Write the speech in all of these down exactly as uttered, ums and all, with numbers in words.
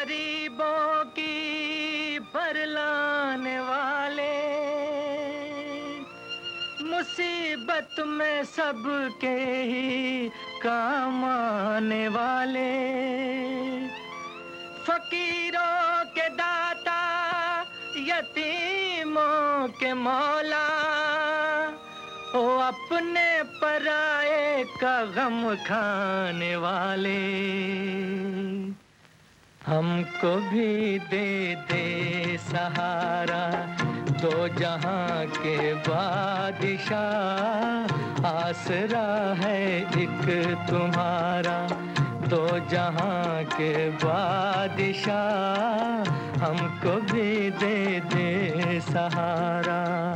गरीबों की परलाने वाले, मुसीबत में सबके ही काम आने वाले, फकीरों के दाता, यतीमों के मौला, ओ अपने पराये का गम खाने वाले। हमको भी दे दे सहारा, दो जहां के बादशाह, आसरा है एक तुम्हारा, दो जहां के बादशाह, हमको भी दे दे सहारा।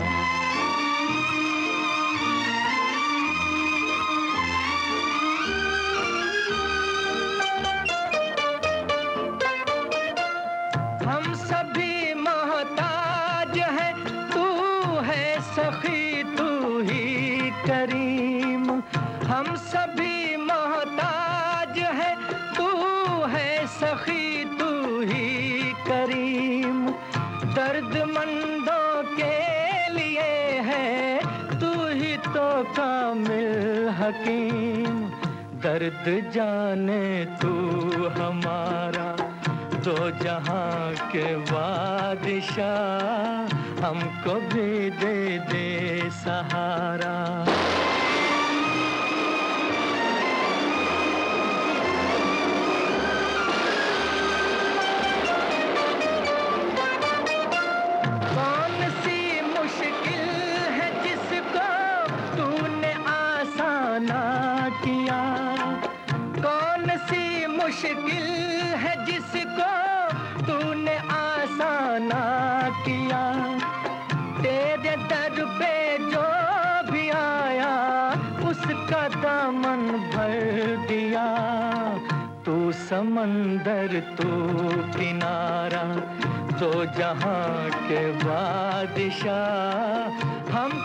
हम सभी मोहताज हैं, तू है सखी तू ही करीम। हम सभी मोहताज हैं, तू है सखी तू ही करीम। दर्दमंदों के लिए है तू ही तो कामिल हकीम। दर्द जाने तू हमारा, दो जहां के बादशाह, हमको भी दे दे सहारा। कौन सी मुश्किल है जिसको तूने आसाना किया, कौन सी मुश्किल है जिसको तूने आसाना किया। तेरे दर पे जो भी आया उसका दामन भर दिया। तू समंदर तू किनारा, दो जहां के बादशाह, हम